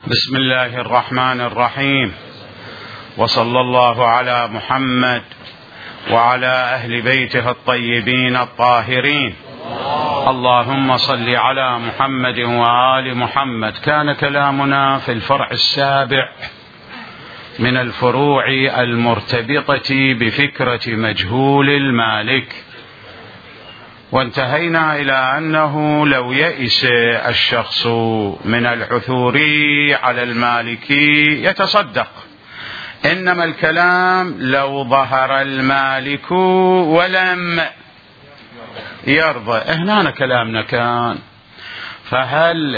بسم الله الرحمن الرحيم، وصلى الله على محمد وعلى أهل بيته الطيبين الطاهرين. اللهم صل على محمد وآل محمد. كان كلامنا في الفرع السابع من الفروع المرتبطة بفكرة مجهول المالك، وانتهينا إلى أنه لو يئس الشخص من العثور على المالك يتصدق، إنما الكلام لو ظهر المالك ولم يرضى. هنا كلامنا كان، فهل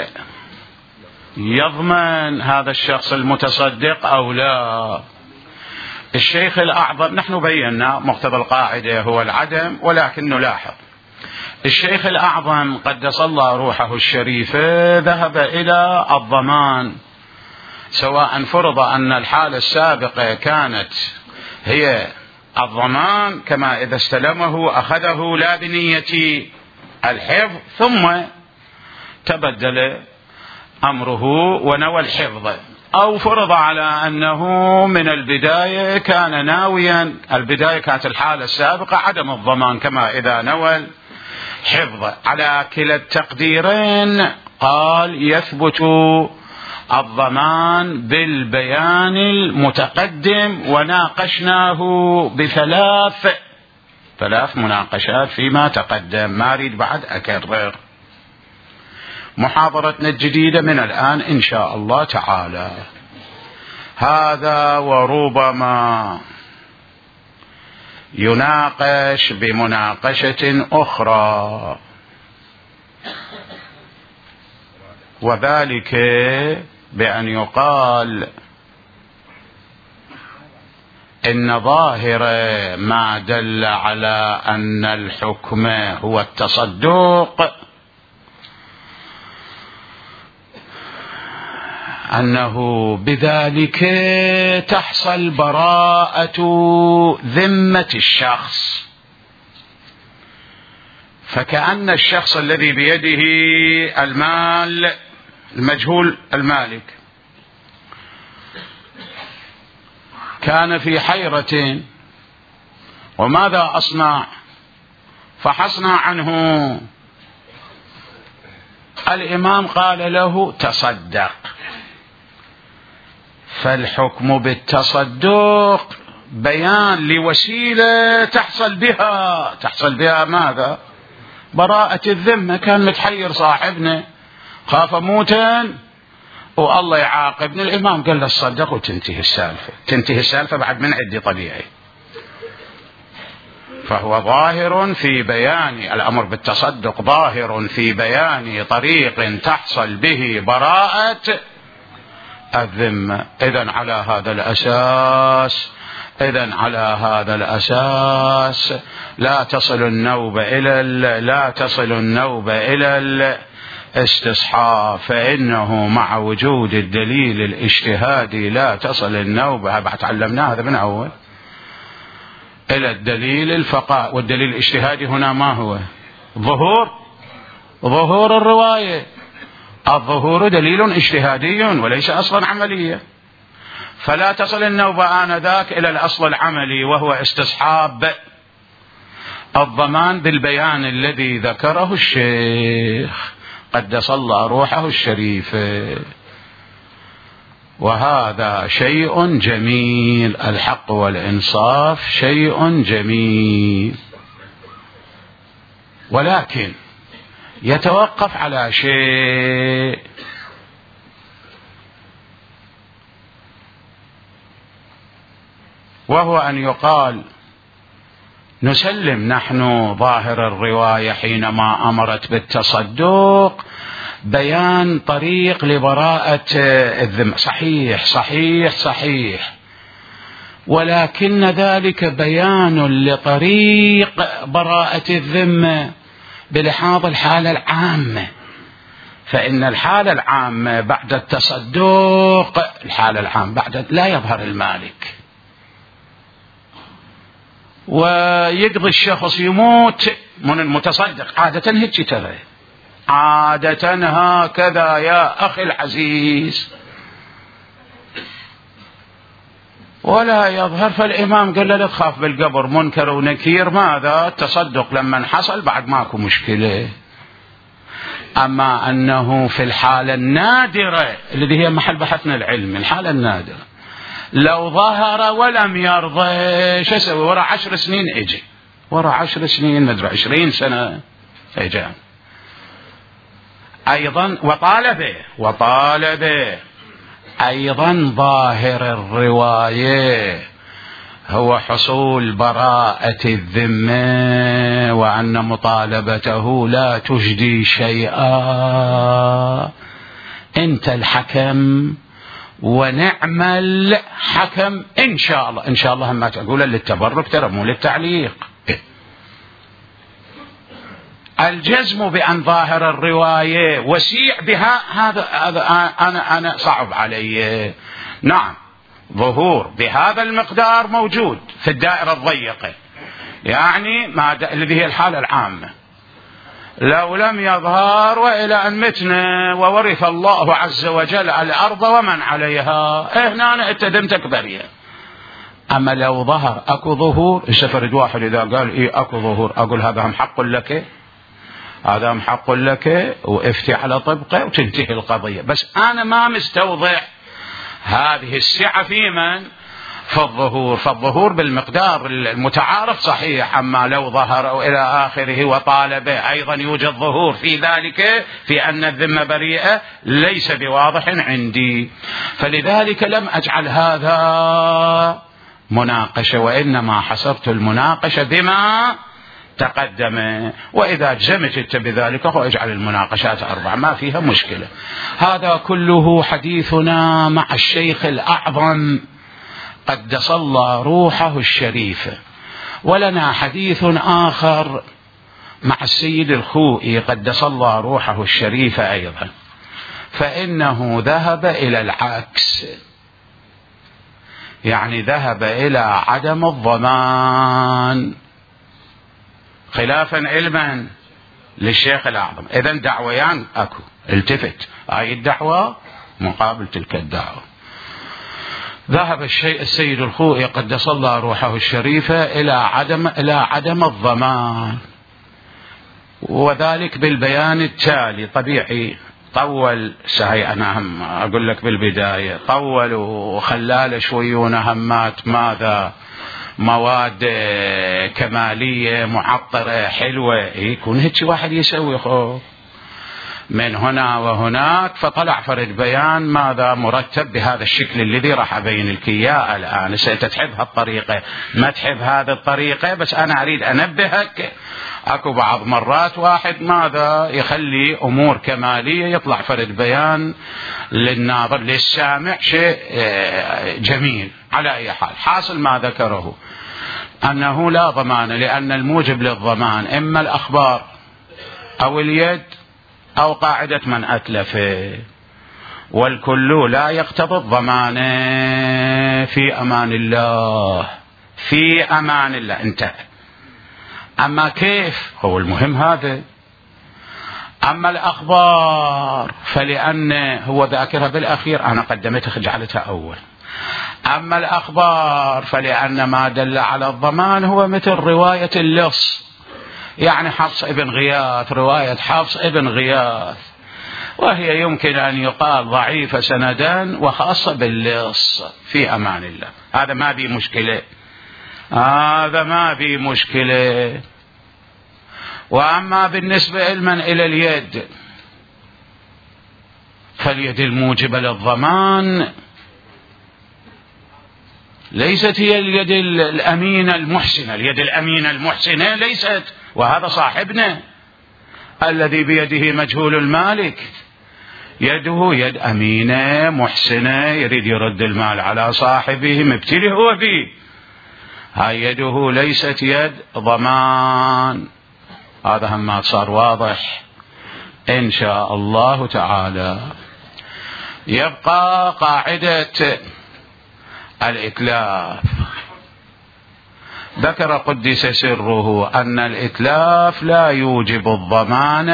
يضمن هذا الشخص المتصدق أو لا؟ الشيخ الأعظم، نحن بينا مقتضى القاعدة هو العدم، ولكن نلاحظ الشيخ الأعظم قدس الله روحه الشريفة ذهب إلى الضمان، سواء فرض أن الحالة السابقة كانت هي الضمان كما إذا استلمه أخذه لا بنية الحفظ ثم تبدل أمره ونوى الحفظ، أو فرض على أنه من البداية كان ناويا، البداية كانت الحالة السابقة عدم الضمان كما إذا نوى حفظ. على كلا التقديرين قال يثبت الضمان بالبيان المتقدم، وناقشناه ثلاث مناقشات فيما تقدم، ما أريد بعد أكرر. محاضرتنا الجديدة من الآن إن شاء الله تعالى هذا، وربما يناقش بمناقشة أخرى، وذلك بأن يقال إن ظاهر ما دل على أن الحكم هو التصدق أنه بذلك تحصل براءة ذمة الشخص، فكأن الشخص الذي بيده المال المجهول المالك كان في حيرة، وماذا أصنع؟ فحصنا عنه. الإمام قال له تصدق، فالحكم بالتصدق بيان لوسيلة تحصل بها ماذا؟ براءة الذمة. كان متحير صاحبنا، خاف موتا والله يعاقبني، الإمام قال له تصدق وتنتهي السالفة بعد من عندي طبيعي. فهو ظاهر في بيان الأمر بالتصدق، ظاهر في بيان طريق تحصل به براءة الذمة. إذن على هذا الأساس لا تصل النوبة إلى الاستصحاب، فإنه مع وجود الدليل الاجتهادي لا تصل النوبة، بعد تعلمنا هذا من أول، إلى الدليل الفقاء. والدليل الاجتهادي هنا ما هو؟ ظهور الرواية. الظهور دليل اجتهادي وليس أصلا عمليا، فلا تصل النوبة آنذاك إلى الأصل العملي، وهو استصحاب الضمان بالبيان الذي ذكره الشيخ قدس الله روحه الشريفة. وهذا شيء جميل، الحق والإنصاف شيء جميل، ولكن يتوقف على شيء، وهو أن يقال نسلم نحن ظاهر الرواية حينما أمرت بالتصدق بيان طريق لبراءة الذمة. صحيح، ولكن ذلك بيان لطريق براءة الذمة بلحاظ الحالة العامة، فإن الحالة العامة بعد التصدق لا يظهر المالك، ويقضي الشخص يموت من المتصدق. عادة هيك ترى، عادة هكذا يا أخي العزيز. ولا يظهر، فالإمام قال له لا تخاف بالقبر منكر ونكير، ماذا التصدق لما حصل بعد ماكو مشكلة. أما أنه في الحالة النادرة الذي هي محل بحثنا العلمي، الحالة النادرة لو ظهر ولم يرضى شو اسوي؟ ورا 10 سنين اجي، ورا 10 سنين مدري 20 سنة اجي ايضا وطالب ايضا ظاهر الرواية هو حصول براءة الذمة، وأن مطالبته لا تجدي شيئا. أنت الحكم ونعم الحكم إن شاء الله، إن شاء الله ما تقول للتبرك ترى مو للتعليق. الجزم بأن ظاهر الرواية وسيع بها هذا أنا صعب علي. نعم ظهور بهذا المقدار موجود في الدائرة الضيقة، يعني الذي هي الحالة العامة. لو لم يظهر وإلى أن متنا وورث الله عز وجل الأرض ومن عليها، هنا أنت دمتك بريئة. أما لو ظهر أكو ظهور، السفرد واحد إذا قال إيه أكو ظهور، أقول هذا هم حق لك، هذا هم حق لك، وافتي على طبقه وتنتهي القضية. بس أنا ما مستوضح هذه السعة في من؟ في الظهور. فالظهور بالمقدار المتعارف صحيح، أما لو ظهر أو إلى آخره وطالب أيضا يوجد ظهور في ذلك، في أن الذمة بريئة، ليس بواضح عندي. فلذلك لم أجعل هذا مناقشة، وإنما حصرت المناقشة بما تقدم. وإذا جزمت بذلك اجعل المناقشات 4، ما فيها مشكلة. هذا كله حديثنا مع الشيخ الأعظم قدس الله روحه الشريفة. ولنا حديث آخر مع السيد الخوئي قدس الله روحه الشريفة أيضا، فإنه ذهب إلى العكس، يعني ذهب إلى عدم الضمان خلافا علما للشيخ الأعظم. إذن دعويان أكو، التفت هاي الدعوة مقابل تلك الدعوة. ذهب السيد الخوئي قدس الله روحه الشريفة إلى عدم الضمان، وذلك بالبيان التالي. طبيعي طول سهي، أنا هم أقول لك بالبداية طول وخلال شويون همات ماذا مواد كمالية معطرة حلوة، يكون هيك واحد يسوي خو من هنا وهناك. فطلع فرد بيان ماذا مرتب بهذا الشكل الذي راح أبين لك إياه الآن. أنت تحب هالطريقة ما تحب هذه الطريقة، بس أنا أريد أنبهك أكو بعض مرات واحد ماذا يخلي أمور كمالية يطلع فرد بيان للناظر للسامع شيء جميل. على أي حال حاصل ما ذكره أنه لا ضمان، لأن الموجب للضمان إما الأخبار أو اليد أو قاعدة من أتلف، والكل لا يقتضي الضمان. في أمان الله، في أمان الله، انتهى. أما كيف هو المهم هذا. أما الأخبار فلأن هو ذاكرها بالأخير، أنا قدمتها جعلتها أول. أما الأخبار فلأن ما دل على الضمان هو مثل رواية اللص، يعني حفص ابن غياث، رواية حفص ابن غياث، وهي يمكن أن يقال ضعيفة سندا وخاصة باللص. في أمان الله، هذا ما بي مشكلة، هذا ما بي مشكلة. وأما بالنسبة إلى اليد، فاليد الموجبة للضمان ليست هي اليد الأمينة المحسنة. اليد الأمينة المحسنة ليست، وهذا صاحبنا الذي بيده مجهول المالك، يده يد أمينة محسنة، يريد يرد المال على صاحبه مبتلي هو به. هاي يده ليست يد ضمان. هذا هم ما صار واضح إن شاء الله تعالى. يبقى قاعدة الإتلاف. ذكر قدس سره أن الإتلاف لا يوجب الضمان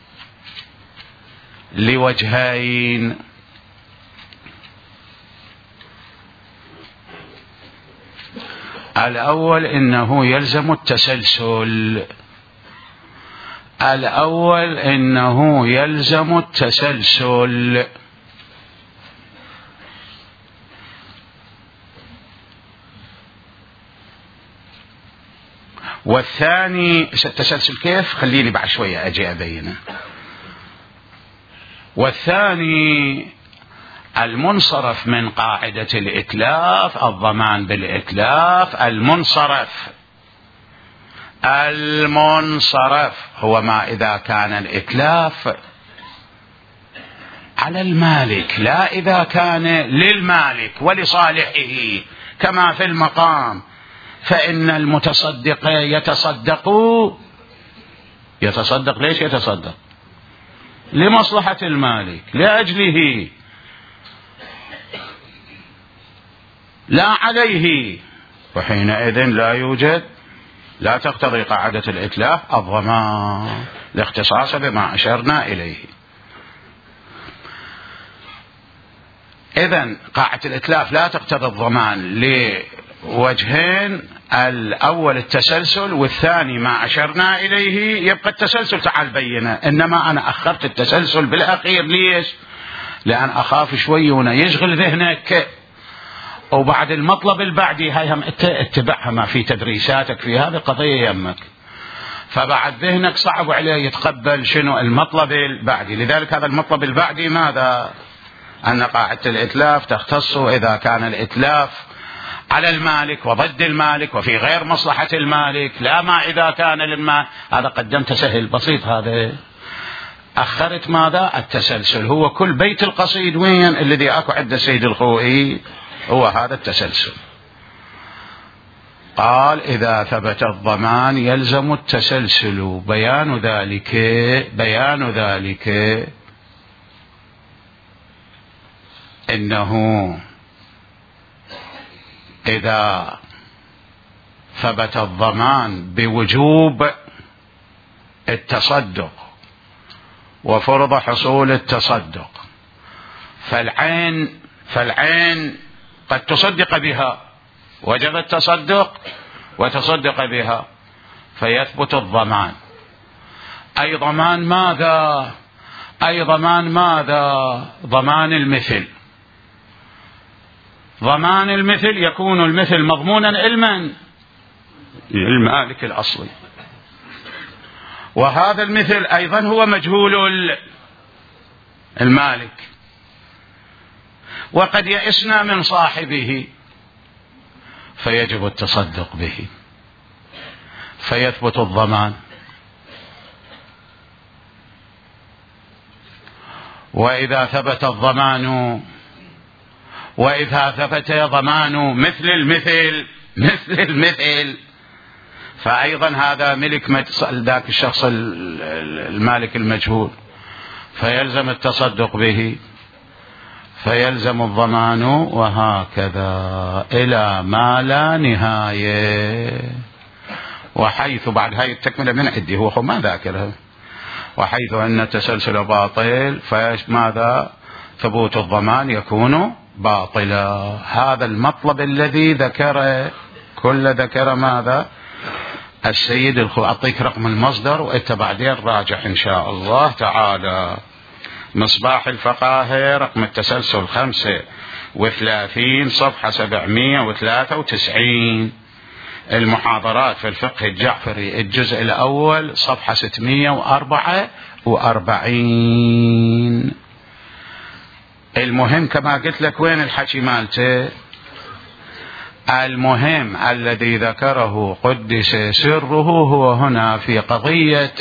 لوجهين. الأول إنه يلزم التسلسل، الأول إنه يلزم التسلسل. والثاني التسلسل كيف؟ خليني بعد شوية أجي أبينه. والثاني المنصرف من قاعدة الإتلاف، الضمان بالإتلاف. المنصرف هو ما إذا كان الإتلاف على المالك لا إذا كان للمالك ولصالحه كما في المقام، فإن المتصدق يتصدق ليش يتصدق؟ لمصلحة المالك لأجله لا عليه، وحينئذ لا تقتضي قاعدة الإتلاف الضمان لاختصاص بما أشرنا إليه. إذن قاعدة الإتلاف لا تقتضي الضمان لوجهين، الأول التسلسل، والثاني ما أشرنا إليه. يبقى التسلسل تعال بينه، إنما أنا أخرت التسلسل بالأخير. ليش؟ لأن أخاف شوي هنا يشغل ذهنك، وبعد المطلب البعدي هاي هم اتبعها ما في تدريساتك في هذه القضية يمك، فبعد ذهنك صعب عليه يتقبل شنو المطلب البعدي. لذلك هذا المطلب البعدي ماذا؟ أن قاعدة الإتلاف تختص إذا كان الإتلاف على المالك وضد المالك وفي غير مصلحة المالك، لا ما إذا كان للمال. هذا قدمت سهل بسيط، هذا أخرت ماذا؟ التسلسل. هو كل بيت القصيد وين الذي أكو عند السيد الخوئي هو هذا التسلسل. قال إذا ثبت الضمان يلزم التسلسل. بيان ذلك إنه إذا ثبت الضمان بوجوب التصدق وفرض حصول التصدق، فالعين قد تصدق بها، وجب التصدق وتصدق بها، فيثبت الضمان. أي ضمان ماذا؟ ضمان المثل. ضمان المثل يكون المثل مضمونا للمالك الأصلي، وهذا المثل أيضا هو مجهول المالك، وقد يئسنا من صاحبه، فيجب التصدق به فيثبت الضمان. وإذا ثبت ضمان مثل المثل فأيضا هذا ملك ذاك الشخص المالك المجهول، فيلزم التصدق به فيلزم الضمان، وهكذا إلى ما لا نهاية. وحيث بعد هاي التكملة من عندي هو ما ذاكرها، وحيث أن التسلسل باطل فماذا؟ ثبوت الضمان يكون باطلا. هذا المطلب الذي ذكر ماذا؟ السيد الخوئي. أعطيك رقم المصدر وإنت بعدين راجع إن شاء الله تعالى. مصباح الفقاهة رقم التسلسل 35 صفحة 793. المحاضرات في الفقه الجعفري الجزء الأول صفحة 644. المهم كما قلت لك وين الحكي مالته؟ المهم الذي ذكره قدس سره هو هنا في قضية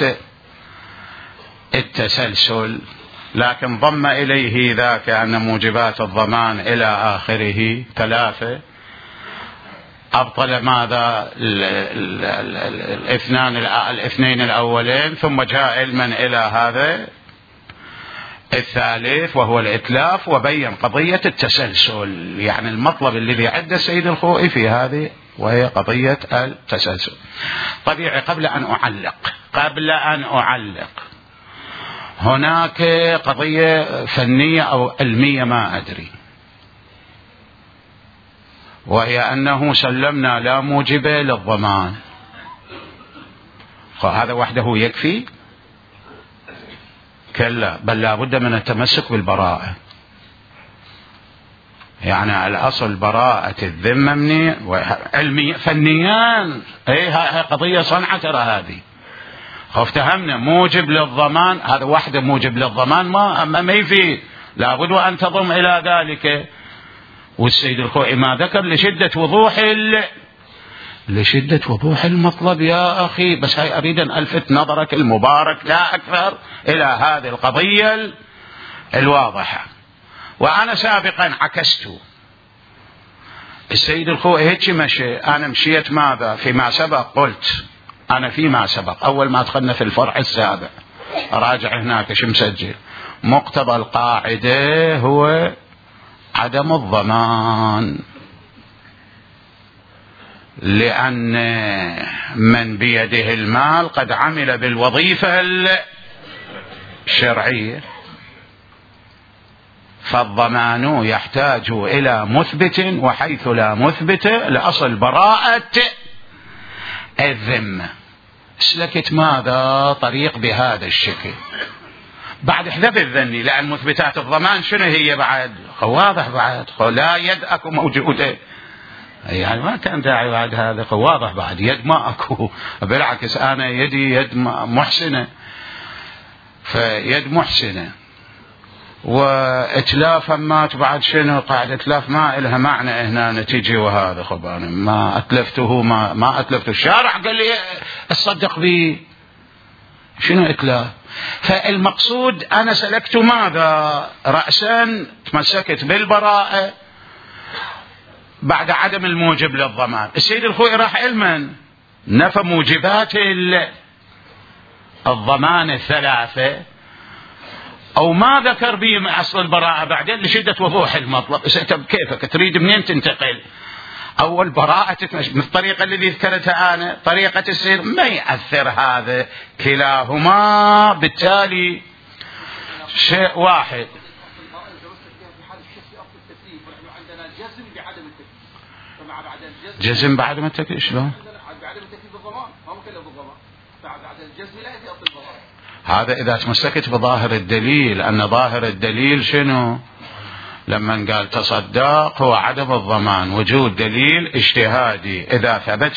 التسلسل، لكن ضم إليه ذاك أن موجبات الضمان إلى آخره 3 أبطل ماذا؟ الاثنين الأولين، ثم جاء علما إلى هذا الثالث وهو الإتلاف، وبين قضية التسلسل، يعني المطلب الذي عد السيد الخوئي في هذه وهي قضية التسلسل. طبيعي قبل أن أعلق هناك قضية فنية أو علمية ما أدري، وهي أنه سلمنا لا موجب للضمان. فهذا وحده يكفي؟ كلا، بل لا بد من التمسك بالبراءة. يعني الأصل براءة الذمة مني علميا فنيا، هي قضية صنعة ترى هذه. افتهمنا موجب للضمان، هذا وحده موجب للضمان ما يفيد، لابد أن تضم إلى ذلك. والسيد الخوئي ما ذكر لشدة وضوح المطلب يا أخي. بس هاي أريد أن ألفت نظرك المبارك لا أكثر إلى هذه القضية الواضحة. وأنا سابقا عكست، السيد الخوئي هيك مشي، أنا مشيت ماذا فيما سبق. قلت أنا فيما سبق أول ما دخلنا في الفرع السابع، راجع هناك شو مسجل، مقتضى القاعدة هو عدم الضمان، لأن من بيده المال قد عمل بالوظيفة الشرعية، فالضمان يحتاج إلى مثبت، وحيث لا مثبت لأصل براءة الذمة. سلكت ماذا طريق بهذا الشكل، بعد احذف الذني، لأن مثبتات الضمان شنو هي بعد؟ واضح بعد، لا يد أكو موجودة، يعني ما كان داعي بعد هذا. واضح بعد يد ما أكو، بالعكس أنا يدي يد محسنة، فيد محسنة. وإتلاف مات بعد شنو؟ قاعد إتلاف ما إلها معنى هنا نتيجة، وهذا خباني ما أتلفته، ما أتلفته، الشارع قال لي أصدق بي، شنو إتلاف؟ فالمقصود أنا سلكت ماذا؟ رأسا تمسكت بالبراءة بعد عدم الموجب للضمان. السيد الخوئي راح علما نفى موجبات الضمان الثلاثة، أو ما ذكر به من أصل البراءة بعدين لشدة وضوح المطلب. كيفك تريد منين تنتقل؟ أول براءة من الطريقة الذي ذكرتها أنا، طريقة السير ما يأثر هذا، كلاهما بالتالي شيء واحد. جزم بعدم التكليف شلون؟ بعدم التكليف بالضمان، ما مكلف بالضمان، بعد الجزم لا يأتي أصل الضمان. هذا إذا تمسكت بظاهر الدليل، أن ظاهر الدليل شنو؟ لما قال تصدق هو عدم الضمان، وجود دليل اجتهادي. إذا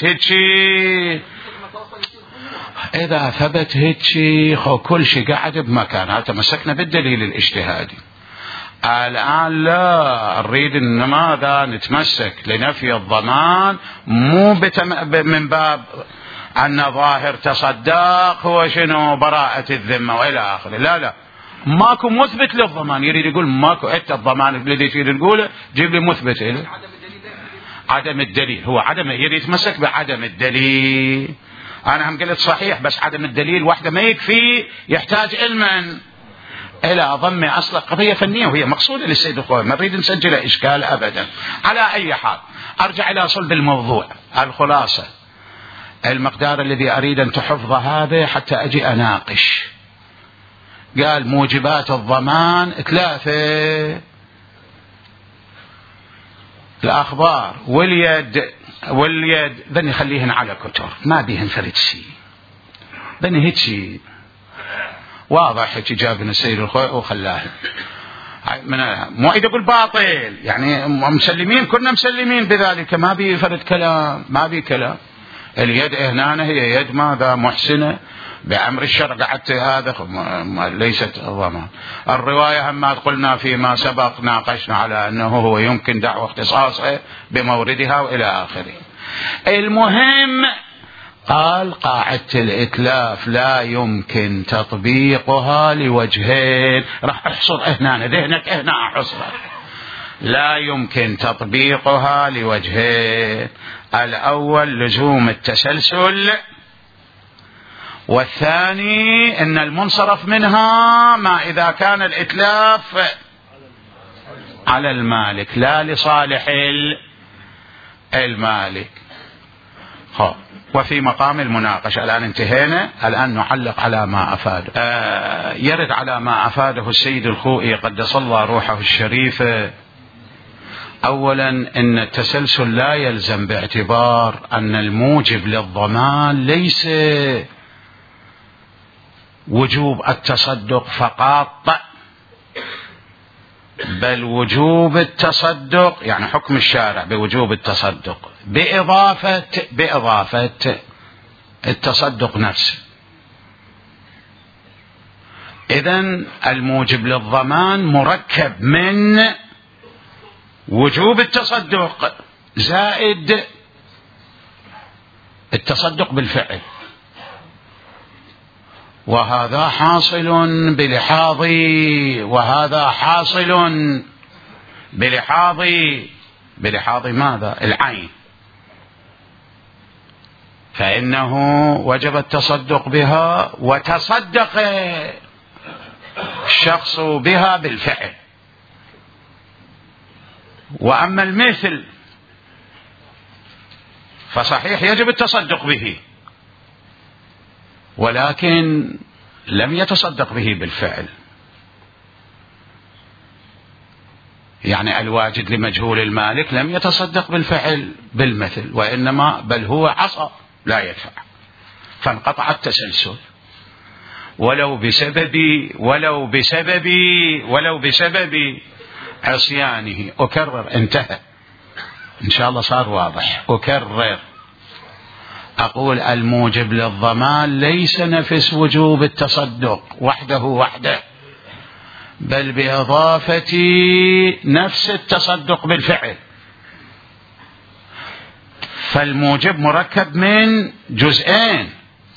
ثبت هيك كل شيء قاعد بمكان، هذا تمسكنا بالدليل الاجتهادي. الآن لا نريد أن ماذا؟ نتمسك لنفي الضمان، مو من باب أن ظاهر تصدق هو شنو؟ براءة الذمة وإلى آخره. لا ماكو مثبت للضمان، يريد يقول ماكو الضمان الذي تريد تقوله جيب لي مثبت له. عدم الدليل هو عدم، يريد يتمسك بعدم الدليل. أنا هم قلت صحيح، بس عدم الدليل وحده ما يكفي، يحتاج علما إلى ضم أصل قضية فنية، وهي مقصودة للسيد الخوئي، ما نريد نسجل إشكال أبدا. على أي حال أرجع إلى صلب الموضوع. الخلاصة المقدار الذي أريد أن تحفظ هذا حتى أجي أناقش. قال موجبات الضمان 3: الأخبار واليد ذني خليهن على كتر، ما بيهن فرد شيء، ذني هيك شيء واضح هيك جابنا السيد الخوئي وخلاهن. مو إذا أقول باطل، يعني مسلمين، كنا مسلمين بذلك، ما بي فرد كلام، ما بي كلام. اليد هنا هي يد ماذا؟ محسنة بأمر الشرع، قعدت هذا ليست ضمان. الرواية هم قلنا فيما سبق ناقشنا على أنه هو يمكن دعوة اختصاصه بموردها وإلى آخره. المهم قال قاعدة الإتلاف لا يمكن تطبيقها لوجهين، راح احصر هنا ذهنك هنا احصر، لا يمكن تطبيقها لوجهين: الأول لزوم التسلسل، والثاني أن المنصرف منها ما إذا كان الإتلاف على المالك لا لصالح المالك. وفي مقام المناقشة الآن انتهينا، الآن نعلق على ما أفاده. يرد على ما أفاده السيد الخوئي قدس الله روحه الشريفة أولا إن التسلسل لا يلزم باعتبار أن الموجب للضمان ليس وجوب التصدق فقط، بل وجوب التصدق يعني حكم الشارع بوجوب التصدق بإضافة التصدق نفسه. إذن الموجب للضمان مركب من وجوب التصدق زائد التصدق بالفعل، وهذا حاصل بلحاظ وهذا حاصل بلحاظ ماذا؟ العين، فإنه وجب التصدق بها وتصدق الشخص بها بالفعل. وأما المثل فصحيح يجب التصدق به، ولكن لم يتصدق به بالفعل، يعني الواجد لمجهول المالك لم يتصدق بالفعل بالمثل، وإنما بل هو عصى لا يدفع، فانقطع التسلسل ولو بسبب عصيانه. أكرر، انتهى إن شاء الله، صار واضح. أكرر، أقول الموجب للضمان ليس نفس وجوب التصدق وحده، بل بإضافة نفس التصدق بالفعل. فالموجب مركب من جزئين،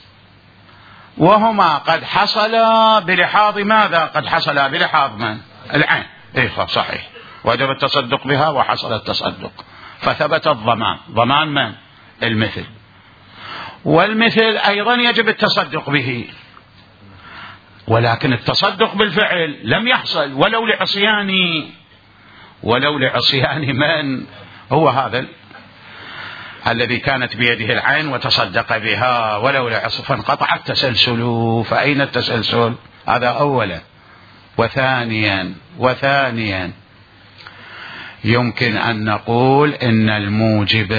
وهما قد حصلا بلحاظ ماذا؟ قد حصلا بلحاظ من؟ العين. صحيح، وجب التصدق بها وحصل التصدق، فثبت الضمان. ضمان من؟ المثل. والمثل أيضا يجب التصدق به، ولكن التصدق بالفعل لم يحصل ولو لعصيان من؟ هو هذا الذي كانت بيده العين وتصدق بها ولو لعصي، فانقطع التسلسل. فأين التسلسل؟ هذا أولا. وثانيا يمكن أن نقول إن الموجب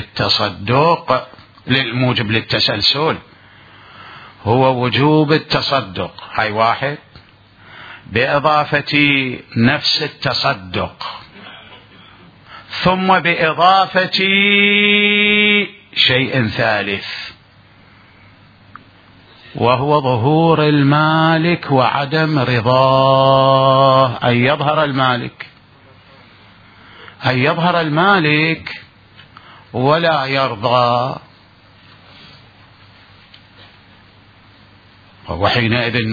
للتسلسل هو وجوب التصدق، هاي واحد، بإضافة نفس التصدق، ثم بإضافة شيء ثالث، وهو ظهور المالك وعدم رضاه. أن يظهر المالك ولا يرضى، وحينئذ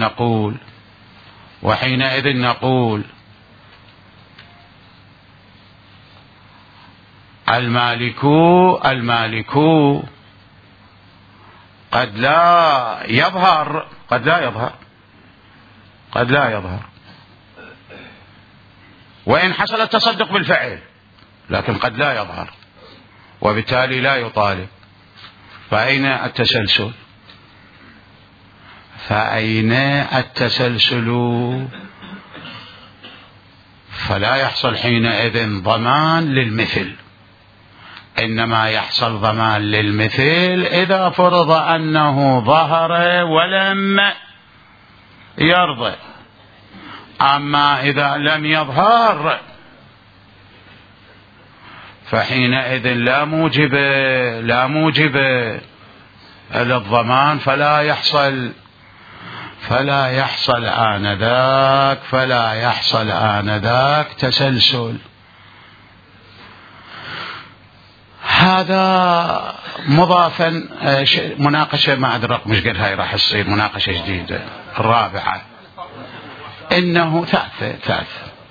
نقول المالك قد لا يظهر، وإن حصل التصدق بالفعل، لكن قد لا يظهر، وبالتالي لا يطالب. فأين التسلسل؟ فلا يحصل حينئذ ضمان للمثل، إنما يحصل ضمان للمثل إذا فرض أنه ظهر ولم يرضى. أما إذا لم يظهر فحينئذ لا موجب للضمان، فلا يحصل آنذاك تسلسل. هذا مضافا مناقشة ما أدري رقم ايش قد هاي راح تصير مناقشة جديدة الرابعة، إنه ثالث.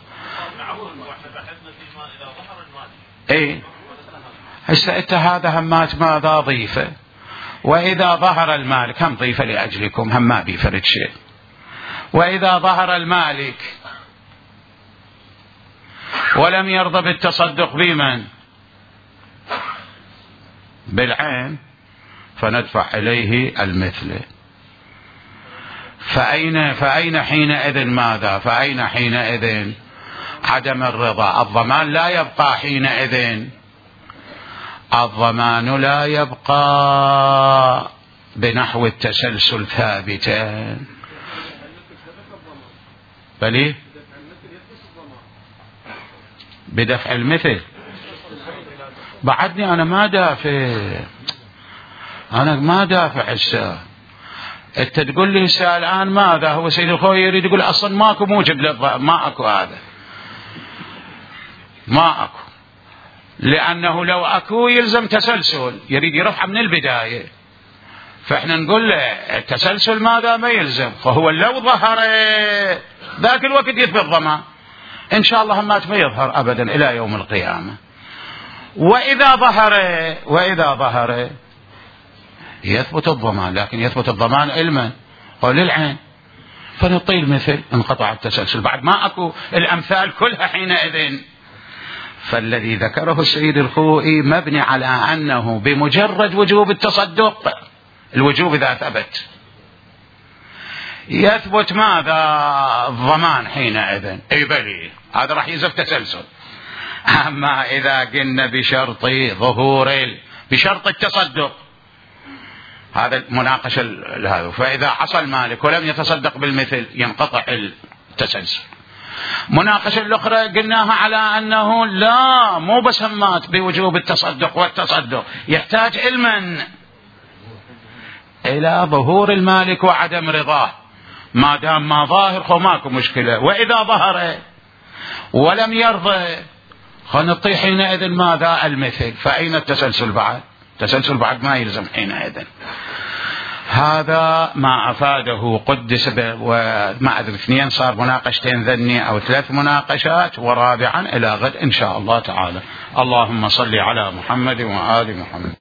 هسه انت هذا همات ماذا ضيفه، وإذا ظهر المالك هم ضيفه لأجلكم، هم ما بيفرد شيء. وإذا ظهر المالك ولم يرضى بالتصدق بمن؟ بالعين، فندفع إليه المثل. فأين حينئذ ماذا؟ فأين حينئذ عدم الرضا. الضمان لا يبقى حينئذ، الضمان لا يبقى بنحو التسلسل ثابتا، بل بدفع المثل. بعدني أنا ما دافع هسه. أنت تقول لي هسه الآن ماذا؟ هو سيد الخوي يريد يقول أصلا ماكو موجب للضمان، ماكو هذا، ما أكو، لأنه لو أكو يلزم تسلسل، يريد يرفع من البداية، فإحنا نقول له التسلسل ماذا ما يلزم، فهو لو ظهر ذاك الوقت يثبت ضمان إن شاء الله ما يظهر أبدا إلى يوم القيامة. وإذا ظهر يثبت الضمان، لكن يثبت الضمان علما وللعين، فنعطي المثل انقطع التسلسل، بعد ما أكو الأمثال كلها حينئذ. فالذي ذكره السيد الخوئي مبني على أنه بمجرد وجوب التصدق، الوجوب إذا ثبت يثبت ماذا؟ الضمان حينئذ، أي بلي هذا راح يزف تسلسل. أما إذا قلنا بشرط بشرط التصدق، هذا مناقشة هذا، فإذا حصل مالك ولم يتصدق بالمثل ينقطع التسلسل. مناقشة الأخرى قلناها على أنه لا، مو بس همات بوجوب التصدق، والتصدق يحتاج علما إلى ظهور المالك وعدم رضاه، ما دام ما ظاهر فماكو مشكلة. وإذا ظهر ولم يرضى فنطيح حينئذ ماذا؟ المثل. فأين التسلسل بعد؟ التسلسل بعد ما يلزم حينئذ. هذا ما أفاده قدس، وما أدري 2 صار مناقشتين ذني أو 3 مناقشات، ورابعا إلى غد إن شاء الله تعالى. اللهم صل على محمد وآل محمد.